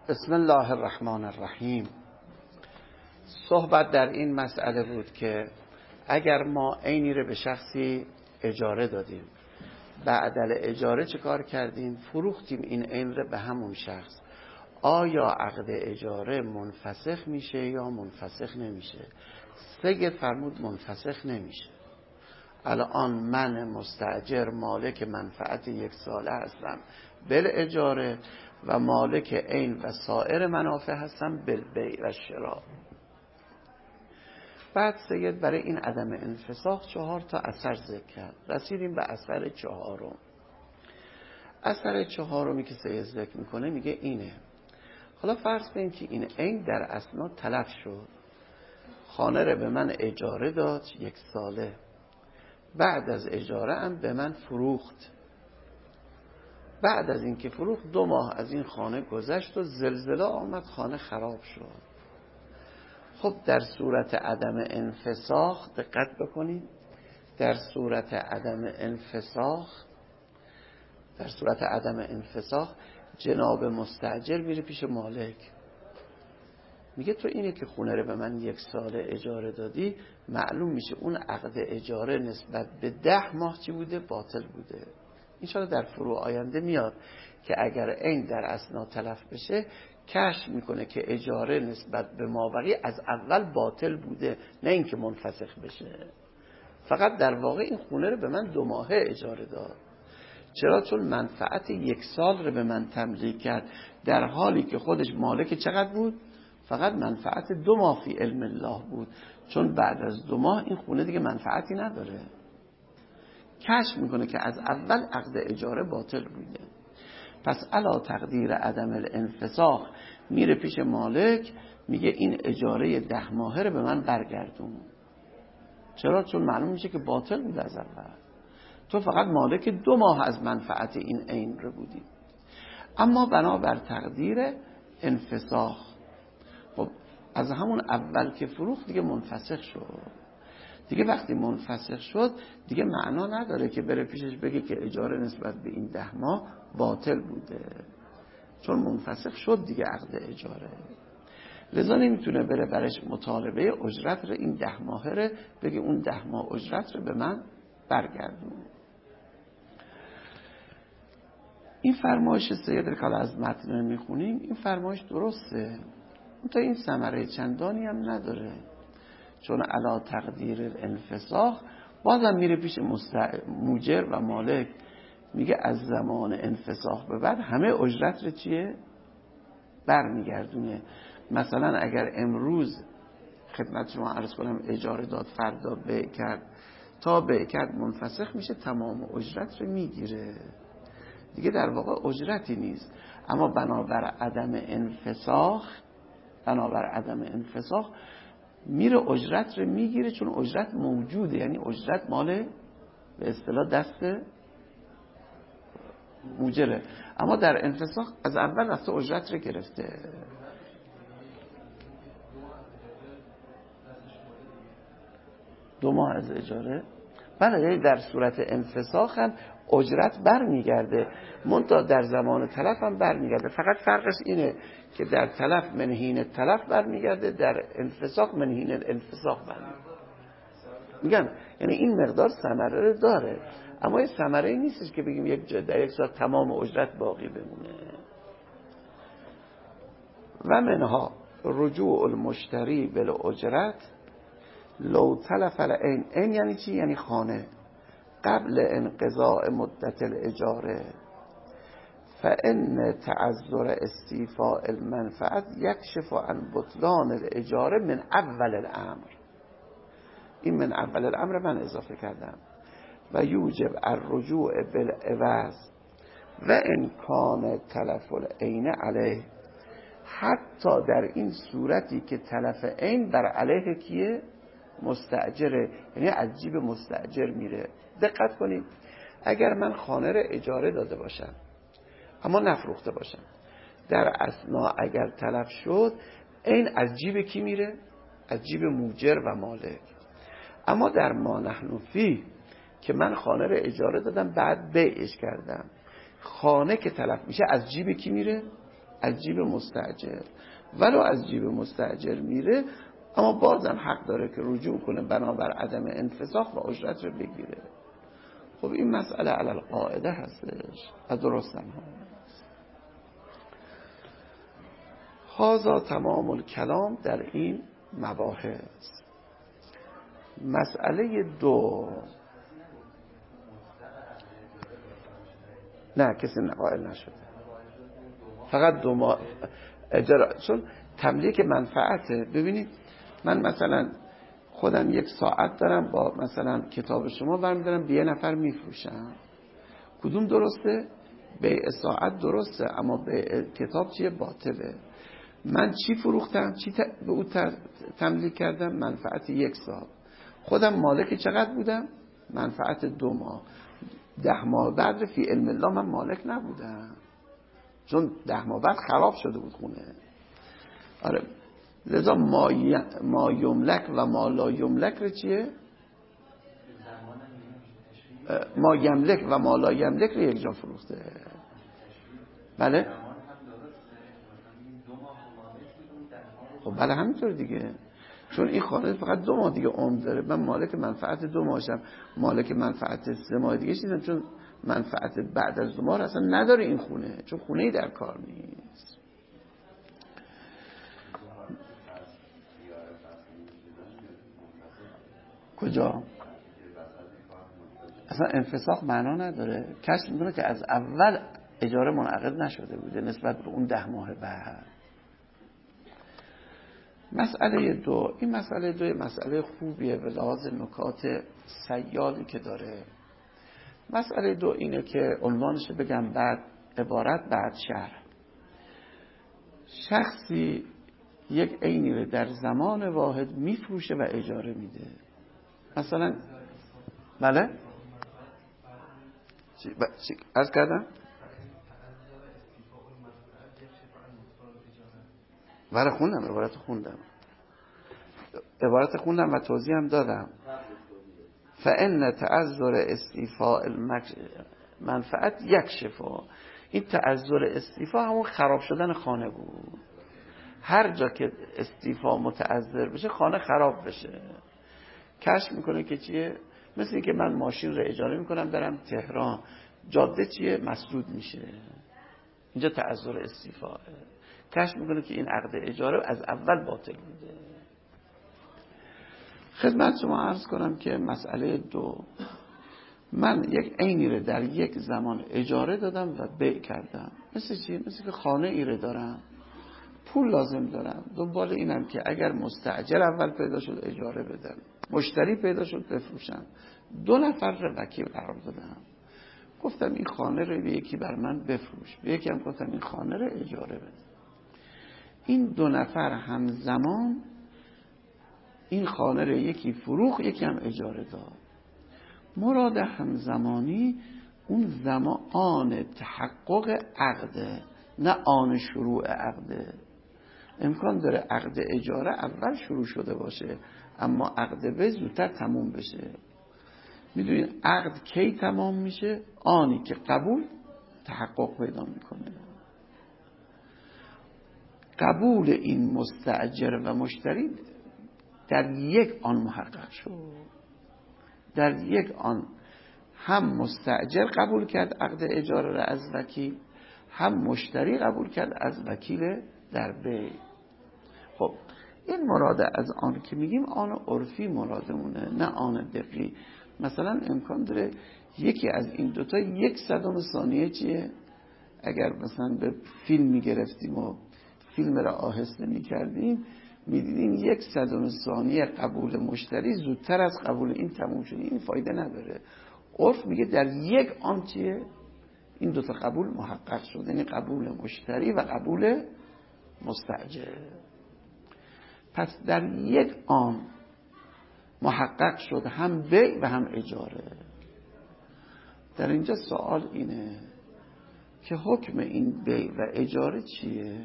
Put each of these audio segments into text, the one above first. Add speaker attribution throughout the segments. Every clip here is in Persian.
Speaker 1: بسم الله الرحمن الرحیم. صحبت در این مسئله بود که اگر ما عینی رو به شخصی اجاره دادیم، بعد اجاره چه کار کردیم؟ فروختیم این عین رو به همون شخص، آیا عقد اجاره منفسخ میشه یا منفسخ نمیشه؟ سید فرمود منفسخ نمیشه. الان من مستاجر مالک منفعت 1 ساله هستم بالاجاره و مالک عین و سایر منافع هستم بالبیع و شراء. بعد سید برای این عدم انفساخ 4 تا اثر ذکر کرد. رسیدیم به اثر 4. اثر 4 که سید ذکر میکنه میگه اینه: حالا فرض کنیم که این عین در اثنا تلف شد، خانه رو به من اجاره داد 1 ساله، بعد از اجاره هم به من فروخت. بعد از اینکه فروخت 2 ماه از این خانه گذشت و زلزله آمد، خانه خراب شد. خب در صورت عدم انفساخ دقت بکنید، در صورت عدم انفساخ جناب مستاجر میره پیش مالک، میگه تو اینه که خونه رو به من 1 ساله اجاره دادی، معلوم میشه اون عقد اجاره نسبت به 10 ماه چی بوده؟ باطل بوده. انشاءالله در فروع آینده میاد که اگر عین در اثنا تلف بشه کشف میکنه که اجاره نسبت به مابقی از اول باطل بوده، نه اینکه منفسخ بشه. فقط در واقع این خونه رو به من 2 ماهه اجاره داد. چرا؟ چون منفعت 1 سال رو به من تملیک کرد، در حالی که خودش مالک چقدر بود؟ فقط منفعت 2 ماه فی علم الله بود، چون بعد از 2 ماه این خونه دیگه منفعتی نداره. کشف میکنه که از اول عقد اجاره باطل بوده. پس علا تقدیر عدم الانفساخ میره پیش مالک، میگه این اجاره 10 ماهه رو به من برگردون. چرا؟ چون معلوم میشه که باطل بوده از اول، تو فقط مالک 2 ماه از منفعت این عین رو بودی. اما بنابر تقدیر انفساخ، خب از همون اول که فروخت دیگه منفسخ شد. دیگه وقتی منفسخ شد دیگه معنا نداره که بره پیشش بگه که اجاره نسبت به این 10 ماه باطل بوده، چون منفسخ شد دیگه عقد اجاره. لذا نمیتونه بره برش مطالبه اجرت رو این 10 ماهه رو بگه اون 10 ماه اجرت رو به من برگردون. این فرمایش سید که از متن میخونیم، این فرمایش درسته، تا این ثمره چندانی هم نداره، چون علا تقدیر الانفساخ بازم میره پیش موجر و مالک، میگه از زمان انفساخ به بعد همه اجرت رو چیه؟ برمیگردونه. مثلا اگر امروز خدمت شما عرض کنم اجاره داد، فردا بیع کرد، تا بیع کرد منفسخ میشه، تمام اجرت رو میگیره دیگه، در واقع اجرتی نیست. اما بنابر عدم انفساخ میره اجرت رو میگیره، چون اجرت موجوده، یعنی اجرت مال به اصطلاح دست موجره. اما در انفساخ از اول رفته اجرت رو گرفته. دو ماه از اجاره، بله، یعنی در صورت انفساخ هم اجرت برمیگرده، منتها در زمان تلف هم برمیگرده. فقط فرقش اینه که در تلف منهین تلف برمیگرده، در انفساخ منهین الانفساخ برمیگرده. میگم یعنی این مقدار ثمره رو داره، اما این ثمره نیستش که بگیم در یک سال تمام اجرت باقی بمونه. و منها رجوع المشتری بالاجرت لو تلف العین. عین یعنی چی؟ یعنی خانه. قبل انقضاء مدت الاجاره فان تعذر استیفاء المنفعت یکشف عن بطلان الاجاره من اول الامر. این من اول الامر من اضافه کردم. و یوجب الرجوع بالعوض و امکان تلف العین علیه. حتی در این صورتی که تلف عین بر علیه کیه؟ مستاجره، یعنی از جیب مستاجر میره. دقت کنید، اگر من خانه رو اجاره داده باشم اما نفروخته باشم، در اثنا اگر تلف شد این از جیب کی میره؟ از جیب موجر و مالک. اما در ما نحن فیه که من خانه رو اجاره دادم بعد بیعش کردم، خانه که تلف میشه از جیب کی میره؟ از جیب مستاجر، ولو از جیب مستاجر میره اما بازم حق داره که رجوع کنه بنابر عدم انفساخ و اجرت رو بگیره. خب این مسئله علی القاعده هستش و درست هم هست. هذا تمام الکلام در این مباحث. مسئله دو، نه کسی قائل نشده، فقط دو ماه اجاره، چون تملیک منفعته. ببینید من مثلا خودم 1 ساعت دارم با مثلا کتاب شما برمیدارم به یه نفر میفروشم، کدوم درسته؟ بیع ساعت درسته اما بیع کتاب چیه؟ باطله. من چی فروختم؟ چی به او تملیک کردم؟ منفعت 1 سال. خودم مالک چقدر بودم؟ منفعت 2 ماه. 10 ماه بعد فی علم الله من مالک نبودم، چون 10 ماه بعد خراب شده بود خونه. آره، لذا ما یملک و ما لا یملک رو چیه؟ ما یملک و ما لا یملک رو یک جا فروخته. بله؟ خب بله همینطور دیگه، چون این خانه فقط 2 ماه دیگه عمر داره. من مالک منفعت 2 ماهشم، مالک منفعت 3 ماه دیگه شدم، چون منفعت بعد از 2 ماه اصلا نداره این خونه، چون خونه‌ای در کار نیست. کجا؟ اصلا انفساخ معنا نداره. کشف میکنه که از اول اجاره منعقد نشده بوده نسبت به اون 10 ماه بعد. مسئله دو، این مسئله دو مسئله خوبیه به لحاظ نکات سیالی که داره. مسئله دو اینه که عنوانش بگم بعد عبارت بعد شرح. شخصی یک عینی رو در زمان واحد میفروشه و اجاره میده. مثلا بله؟ چی عرض کردم؟ بله خوندم، عبارت خوندم و توضیح هم دادم. فإن تعذر استیفاء منفعت یکشفا. این تعذر استیفاء همون خراب شدن خانه بود. هر جا که استیفاء متعذر بشه خانه خراب بشه. کشف میکنه که چیه؟ مثل این که من ماشین رو اجاره میکنم برم تهران، جاده چیه؟ مسدود میشه. اینجا تعذر استیفاء. کشف میکنه که این عقد اجاره از اول باطل بوده. خدمت شما عرض کنم که مسئله دو، من یک عینی رو در یک زمان اجاره دادم و بیع کردم. مثل چی؟ مثل که خانه ای رو دارم، پول لازم دارم، دنبال اینم که اگر مستاجر اول پیدا شد اجاره بدم، مشتری پیدا شد بفروشم. 2 نفر رو وکیل قرار دادم، گفتم این خانه رو به یکی بر من بفروش، به یکی هم گفتم این خانه رو اجاره بده. این 2 نفر همزمان این خانه رو یکی فروخت یکی هم اجاره داد. مراد همزمانی اون زمان تحقق عقده، نه آن شروع عقده. امکان داره عقد اجاره اول شروع شده باشه اما عقد به زودتر تموم بشه. میدونین عقد کی تمام میشه؟ آنی که قبول تحقق پیدا میکنه. قبول این مستاجر و مشتری در یک آن محقق شد. در یک آن هم مستاجر قبول کرد عقد اجاره را از وکیل، هم مشتری قبول کرد از وکیل در بیع. خب این مراد از آن که میگیم آن عرفی مرادمونه، نه آن دقیق. مثلا امکان داره یکی از این دوتا 1/100 ثانیه چیه؟ اگر مثلا به فیلم میگرفتیم و فیلم را آهسته میکردیم میدیدیم 1/100 ثانیه قبول مشتری زودتر از قبول این تموم شده. این فایده نداره. عرف میگه در یک آن چیه؟ این دوتا قبول محقق شد، یعنی قبول مشتری و قبول مستاجر. پس در یک آن محقق شد هم بیع و هم اجاره. در اینجا سوال اینه که حکم این بیع و اجاره چیه؟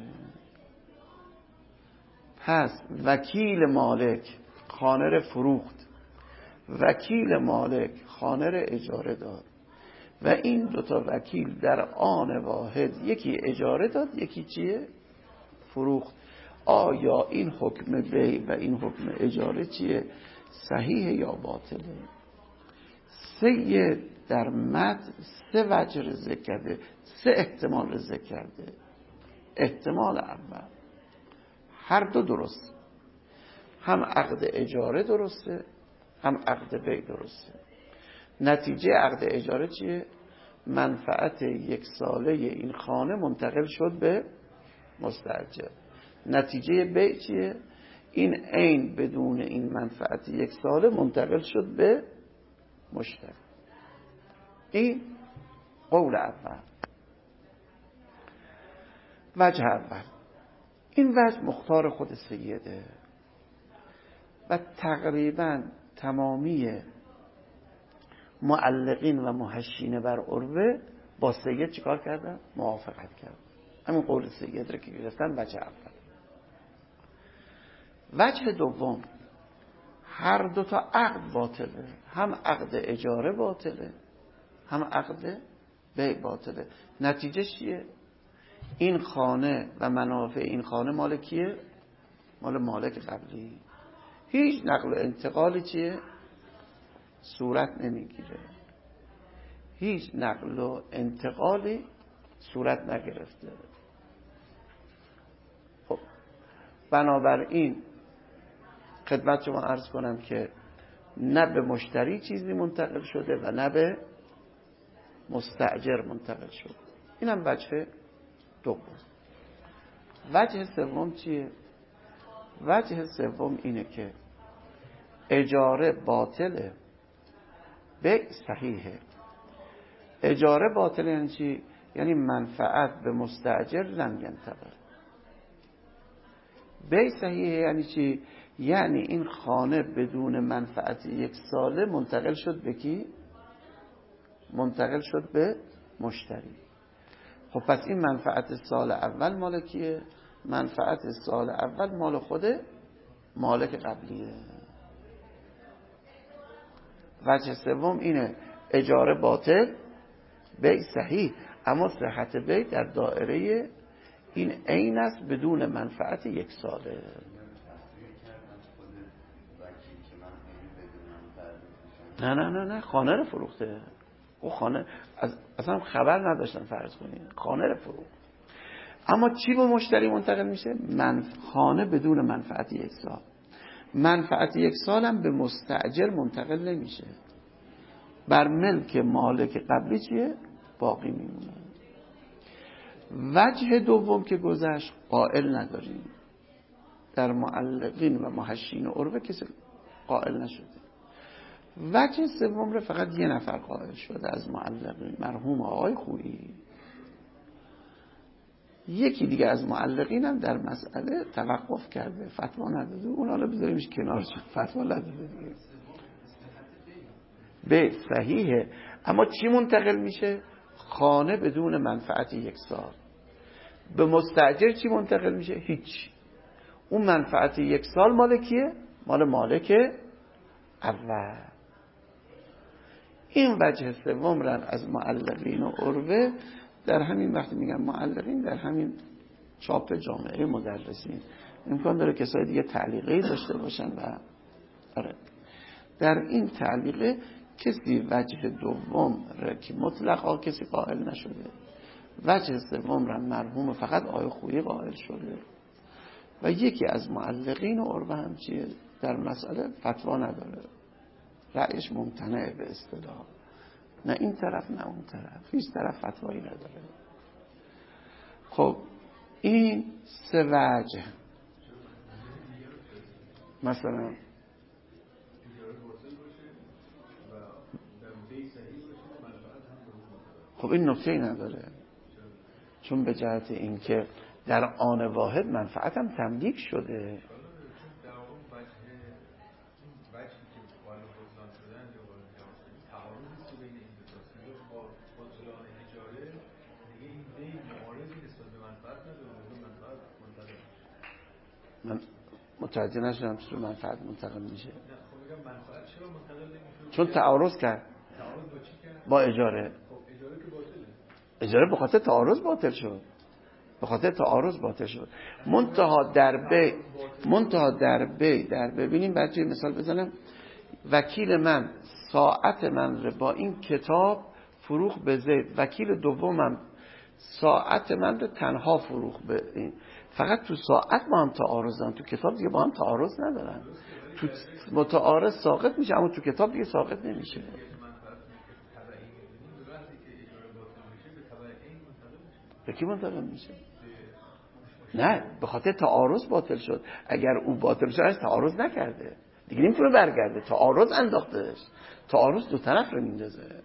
Speaker 1: پس وکیل مالک خانه رو فروخت، وکیل مالک خانه رو اجاره داد، و این دوتا وکیل در آن واحد یکی اجاره داد یکی چیه؟ فروخت. آیا این حکم بیع و این حکم اجاره چیه؟ صحیح یا باطله؟ سید در متن 3 وجه رو ذکر کرده، 3 احتمال رو ذکر کرده. احتمال اول هر دو درست، هم عقد اجاره درسته هم عقد بیع درسته. نتیجه عقد اجاره چیه؟ منفعت 1 ساله این خانه منتقل شد به مستأجر. نتیجه بیع چیه؟ این عین بدون این منفعت 1 ساله منتقل شد به مشتری. این قول اول. وجه اول، این وجه مختار خود سیده و تقریبا تمامی معلقین و محشین بر عروه با سید چیکار کردن؟ موافقت کردن. همین قول سید رو که گرفتن وجه اول. وجه دوم، هر دو تا عقد باطله، هم عقد اجاره باطله هم عقد بیع باطله. نتیجه چیه؟ این خانه و منافع این خانه مال کیه؟ مال مالک قبلی. هیچ نقل و انتقالی چیه؟ صورت نمیگیره. هیچ نقل و انتقالی صورت نگرفته. خب بنابراین خدمت شما عرض کنم که نه به مشتری چیزی منتقل شده و نه به مستأجر منتقل شده. اینم وجه دوم. وجه سوم چیه؟ وجه سوم اینه که اجاره باطله، بیع صحیحه. اجاره باطله یعنی چی؟ یعنی منفعت به مستأجر لم ینتقل. بیع صحیحه یعنی چی؟ یعنی این خانه بدون منفعت 1 ساله منتقل شد به کی؟ منتقل شد به مشتری. خب پس این منفعت سال اول مال کیه؟ منفعت سال اول مال خود مالک قبلیه. وجه سوم اینه اجاره باطل، بیع صحیح، اما صحت بیع در دائره این عین است بدون منفعت 1 ساله. نه خانه رو فروخته. او خانه اصلا خبر نداشتن فرض کنید خانه رو فروخت. اما چی به مشتری منتقل میشه؟ خانه بدون منفعت 1 سال. منفعت 1 سال هم به مستأجر منتقل نمیشه. بر ملک مالک قبلی چیه؟ باقی میمونه. وجه دوم که گذشت قائل نداریم. در معلقین و محشین عروه کسی قائل نشده. وجه سوم رو فقط 1 نفر قائل شده از معلقین، مرحوم آقای خویی. یکی دیگه از معلقین هم در مسئله توقف کرده، فتوا نداده. اون حالا بذاریمش کنار، فتوا نداده دیگه. به صحیحه، اما چی منتقل میشه؟ خانه بدون منفعت 1 سال. به مستأجر چی منتقل میشه؟ هیچ. اون منفعت 1 سال مال کیه؟ مال مالک اول. این وجه سوم رن از معلقین و عروه. در همین وقتی میگم معلقین، در همین چاپ جامعه مدرسین، امکان داره کسای دیگه تعلیقی داشته باشن و آره. در این تعلیقه کسی وجه دوم را که مطلقا کسی قائل نشده، وجه سوم را مرحوم فقط آقای خویی قائل شده و یکی از معلقین و عروه هم چیه؟ در مسئله فتوا نداره، رأیش ممتنعه به اصطلاح. نه این طرف نه اون طرف، هیچ طرف فتوایی نداره. خب این 3 وجه. مثلا خب این نکته نداره، چون به جهت اینکه در آن واحد منفعت هم تملیک شده. من متوجه نشدم چطور منفعت منتقل میشه. چون تعارض کرد با اجاره. اجاره به خاطر تعارض باطل شد، به خاطر تعارض باطل شد. منتها در ببینیم بچه مثال بزنم، وکیل من ساعت من رو با این کتاب فروخ به زید، وکیل دومم ساعت من رو تنها فروخ به این. فقط تو ساعت با هم تعارض دارن، تو کتاب دیگه با هم تعارض ندارن. تو متعارض ساقط میشه اما تو کتاب دیگه ساقط نمیشه. به کی منتقل میشه؟ نه، به خاطر تعارض باطل شد. اگر او باطل شد از تعارض نکرده دیگه نمیتونه برگرده، تعارض انداختهش. تعارض دو طرف رو میندازه.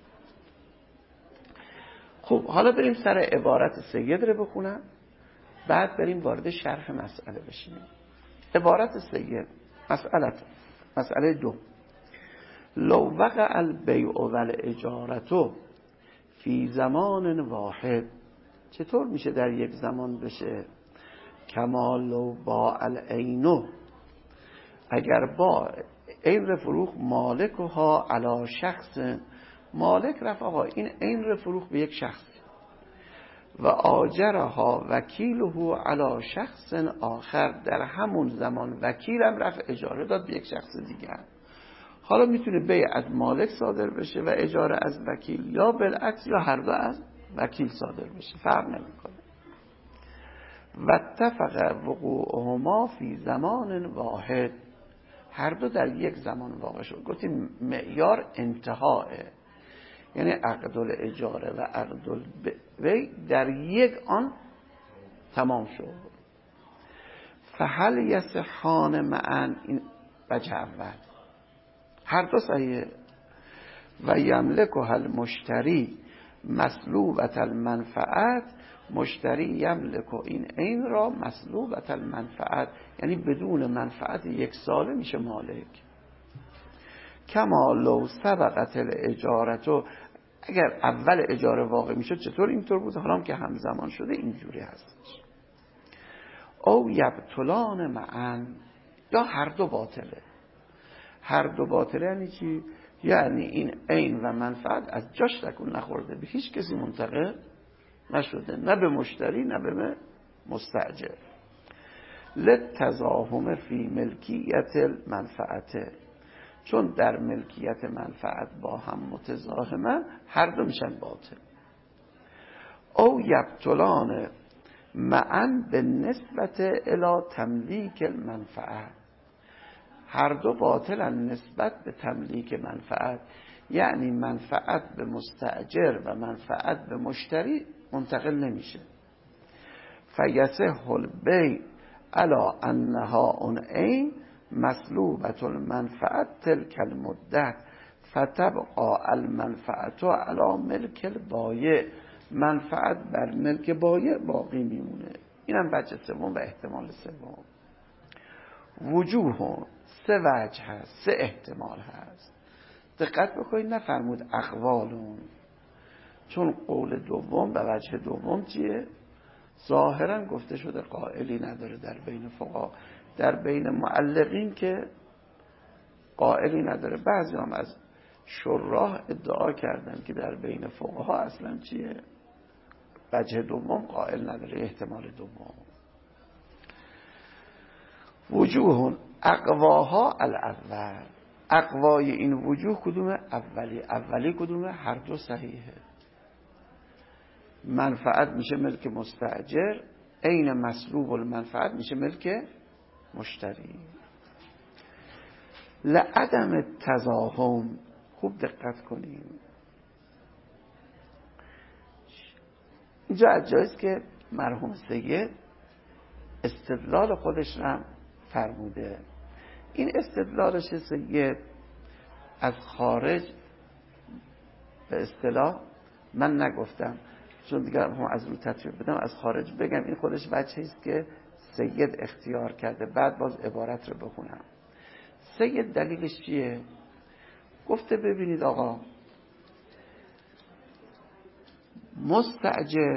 Speaker 1: خب حالا بریم سر عبارت سید رو بخونم، بعد بریم وارد شرح مسئله بشیم. عبارت سید مسئله 2. لو وقع البیع والاجارة فی زمان واحد، چطور میشه در یک زمان بشه؟ کما لو باع العین، اگر با عین فروخ مالکها علی شخص، مالک رفت آقا این عین فروخ به یک شخص، و آجرها وکیله علی شخص آخر، در همون زمان وکیلم رفت اجاره داد به یک شخص دیگر. حالا میتونه بیع از مالک صادر بشه و اجاره از وکیل، یا بالعکس، یا هر دو از وکیل صادر بشه، فرق نمیکنه. و اتفق وقوعهما فی زمان واحد، هر دو در یک زمان واقع شد. گفتیم معیار انتهاه، یعنی عقد الاجاره و عقد البیع در یک آن تمام شد. فهل یصحان معا، این وجه اول، هر دو صحیحه. و یملکها المشتری مسلوبة المنفعت، مشتری یملک این عین را مسلوبة المنفعت، یعنی بدون منفعت یک ساله میشه مالک. کما لو سبقت الاجارة، اگر اول اجاره واقع میشد چطور اینطور بود، حالا که همزمان شده اینجوری هستش. او یبطلان معا، یا هر دو باطله. هر دو باطله یعنی چی؟ یعنی این عین و منفعت از جاش تکون نخورده، به هیچ کسی منتقل نشده، نه به مشتری نه به مستاجر. للتزاحم فی ملکیت المنفعت، چون در ملکیت منفعت با هم متزاحمن، هر دو میشن باطل. او یبطلان معا به نسبت الی تملیک المنفعت، هر دو باطلن نسبت به تملیک منفعت، یعنی منفعت به مستاجر و منفعت به مشتری منتقل نمیشه. فیصح البیع علی انها اون عین مسلوبة المنفعت تلک المدت، فتبقى المنفعت علی ملک البایع، منفعت بر ملک بایع باقی میمونه. اینم وجه سوم و احتمال سوم. وجوه، سه وجه هست، سه احتمال هست. دقت بکنید نفرمود اقوالون، چون قول دوم و وجه دوم چیه؟ ظاهرا گفته شده قائلی نداره در بین فقها، در بین معلقین که قائلی نداره. بعضی هم از شراح ادعا کردن که در بین فقها اصلا چیه؟ وجه دوم قائل نداره، احتمال دوم. وجوه اقواها الاول، اقوای این وجوه کدومه؟ اولی کدومه؟ هر دو صحیحه. منفعت میشه ملک مستاجر، عین مسلوب المنفعت میشه ملک مشتری. لعدم تزاحم، خوب دقت کنیم اینجا از جایست که مرحوم سید استدلال خودش رو فرموده. این استدلالش سید از خارج به اصطلاح من نگفتم، چون دیگر هم از رو تطبیق بدم از خارج بگم، این خودش وجهی است که سید اختیار کرده. بعد باز عبارت رو بخونم. سید دلیلش چیه؟ گفته ببینید آقا، مستاجر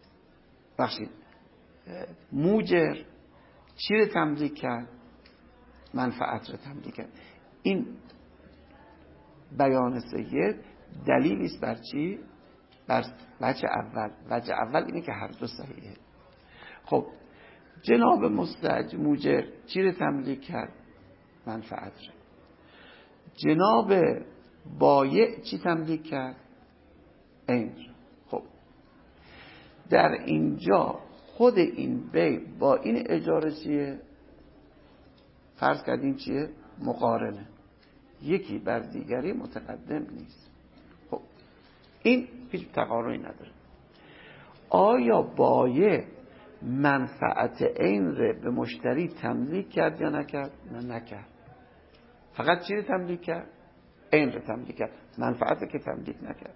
Speaker 1: موجر چی رو تملیک کرد؟ منفعت رو تملیک کرد. این بیان سید دلیلی است بر چی؟ بر وجه اول اینه که هر دو صحیحه. خب جناب مستأجر چی رو تملیک کرد؟ منفعت رو. جناب بایع چی تملیک کرد؟ عین. خب در اینجا خود این بیع با این اجاره چیه؟ فرض کردیم چیه؟ مقارنه، یکی بر دیگری متقدم نیست. خب این هیچ تقارنی نداره. آیا بایع منفعت عین رو به مشتری تملیک کرد یا نکرد؟ نه نکرد. فقط چی رو تملیک کرد؟ عین رو تملیک کرد، منفعت که تملیک نکرد.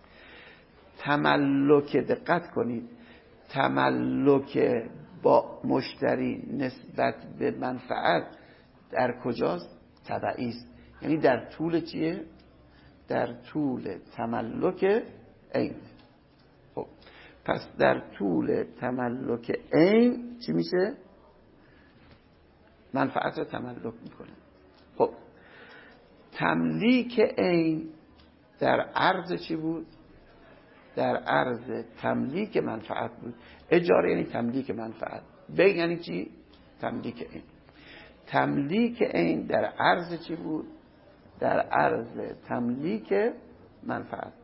Speaker 1: تملک، دقت کنید، تملک با مشتری نسبت به منفعت در کجاست؟ تبعی است. یعنی در طول چیه؟ در طول تملک عین. خب پس در طول تملک عین چی میشه؟ منفعت رو تملک میکنه. خب تملیک عین در عرض چی بود؟ در عرض تملیک منفعت بود. اجاره یعنی تملیک منفعت، بیع یعنی چی؟ تملیک عین. تملیک عین در عرض چی بود؟ در عرض تملیک منفعت.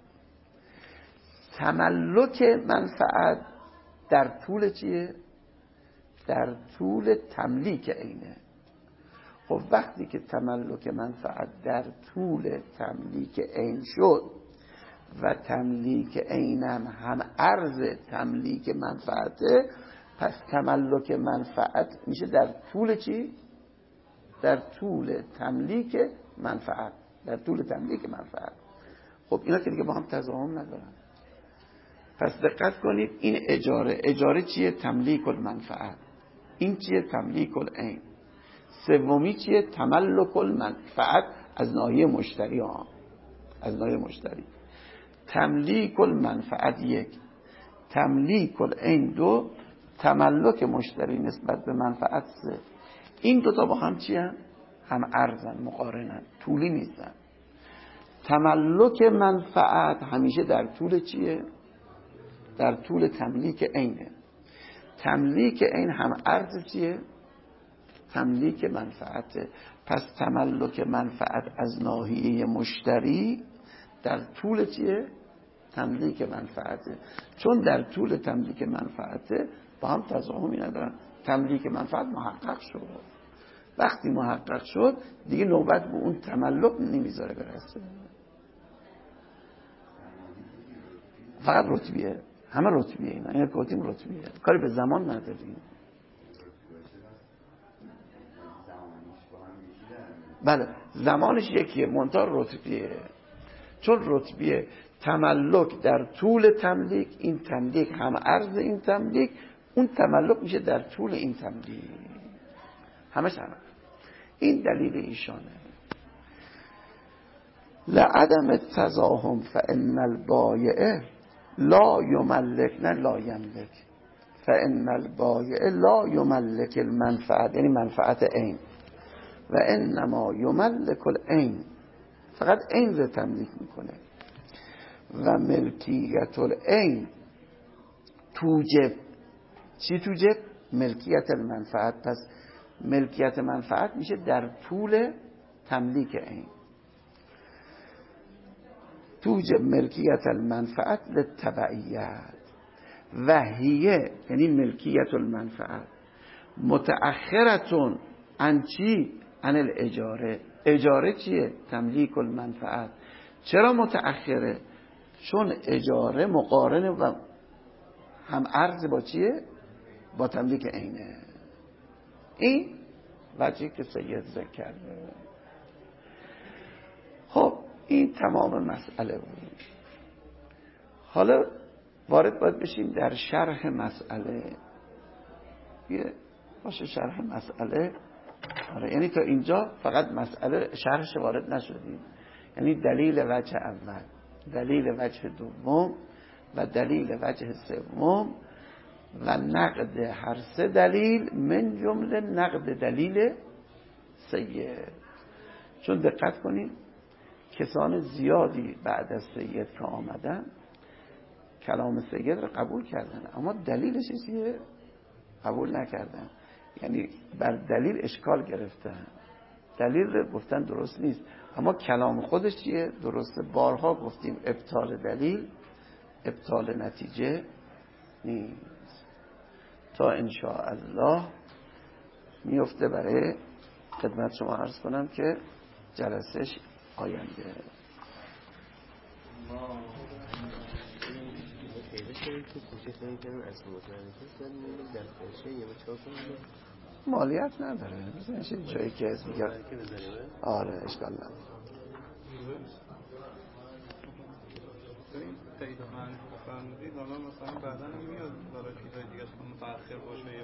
Speaker 1: تملک منفعت در طول چیه؟ در طول تملیک عینه. خب وقتی که تملک منفعت در طول تملیک عین شد و تملیک عینم هم عرض تملیک منفعته، پس تملک منفعت میشه در طول چی؟ در طول تملیک منفعت. در طول تملیک منفعت. خب اینا که دیگه با هم تضاهم ندارن. پس دقت کنید، این اجاره چیه؟ تملیک المنفعت. این چیه؟ تملیک العین. سومی چیه؟ تملک المنفعت از ناحیه مشتری ها، از ناحیه مشتری. تملیک المنفعت یک، تملیک العین دو، تملک مشتری نسبت به منفعت سه. این دوتا با هم چی هم؟ هم ارزن، مقارنن، طولی نیستن. تملک منفعت همیشه در طول چیه؟ در طول تملیک عینه. تملیک عین هم ارز چیه؟ تملیک منفعته. پس تملک منفعت از ناحیه مشتری در طول چیه؟ تملیک منفعته. چون در طول تملیک منفعته با هم تضاهمی ندارن. تملیک منفعت محقق شد. وقتی محقق شد دیگه نوبت به اون تملک نمیذاره برسه. فقط رتبیه، همه رتبیه. اینا گفتیم رتبیه، کاری به زمان نداریم. بله زمانش یکیه، منتها رتبیه. چون رتبیه تملک در طول تملیک، این تملیک هم عرض این تملیک، اون تملک میشه در طول این تملیک. همش همه. این دلیل ایشانه. لعدم التزاحم فان البایع لا یملک، نه لا یملک، فان البایع لا یملک المنفعت، یعنی منفعت عین، و انما یملک العین، فقط عین رو تملیک میکنه. و ملکیت العین توجب، چی توجب؟ ملکیت المنفعت. پس ملکیت منفعت میشه در طول تملیک عین. توجب ملکیت المنفعت للتبعیت و هیه، یعنی ملکیت المنفعت متأخرتون عن چی؟ عن الاجاره. اجاره چیه؟ تملیک المنفعت. چرا متأخره؟ چون اجاره مقارنه و هم عرض با چیه؟ با تملیک عینه. این وجهی که سید ذکر کرده. خب این تمام مسئله بود. حالا وارد باید بشیم در شرح مسئله. باشه شرح مسئله. آره یعنی تا اینجا فقط مسئله شرحش وارد نشدیم. یعنی دلیل وجه اول، دلیل وجه دوم و دلیل وجه سوم و نقد هر سه دلیل، من جمله نقد دلیل سید. چون دقت کنید کسان زیادی بعد از سید که آمدن کلام سید رو قبول کردن، اما دلیلش چیه؟ قبول نکردن. یعنی بر دلیل اشکال گرفتن، دلیل رو گفتن درست نیست، اما کلام خودش چیه؟ درسته. بارها گفتیم ابطال دلیل ابطال نتیجه نیست. تا انشاءالله میفته برای خدمت شما عرض کنم که جلسهش آینده. مالیت نداره، میشه جایی که از میگه آره اشکال نداره.
Speaker 2: این پیدا من فرمودید حالا مثلا بعدا میاد برای چیزای دیگه متأخر باشه